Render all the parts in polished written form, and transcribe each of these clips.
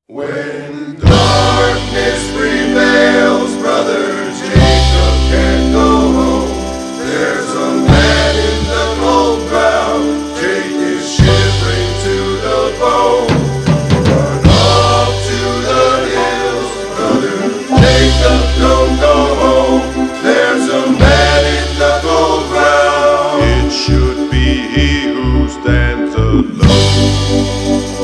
When darkness prevails, brother Jacob can't go home. There's a man in the cold ground. Jake is shivering to the bone. Run off to the hills, brother Jacob, don't go home. There's a man in the cold ground. It should be he who stands alone.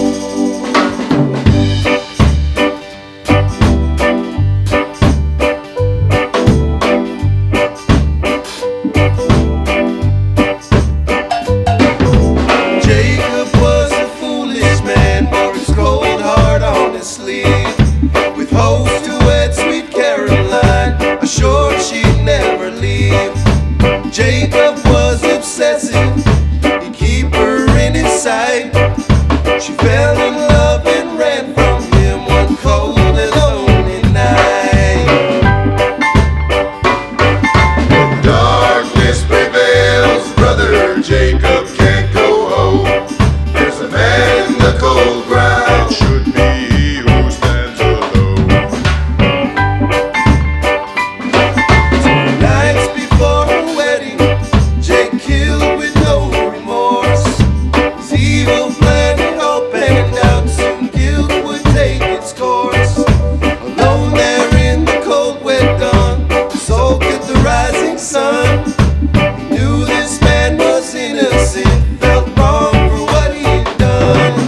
With hopes to wed sweet Caroline, assured she'd never leave. Jacob was obsessive, he'd keep her in his sight. She fell in love and ran from him one cold and lonely night. When darkness prevails, brother Jacob can't go home. There's a man in the cold ground. It should be son. He knew this man was innocent, felt wrong for what he'd done.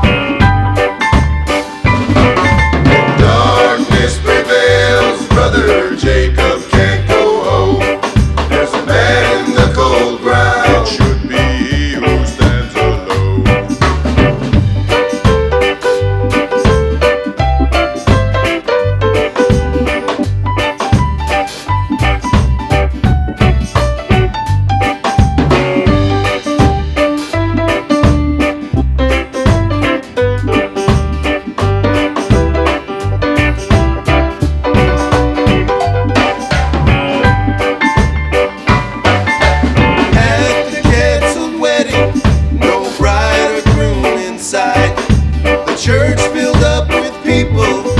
When darkness prevails, brother Jacob can't go home. There's a man in the cold ground. It should be he who stands alone. The church filled up with people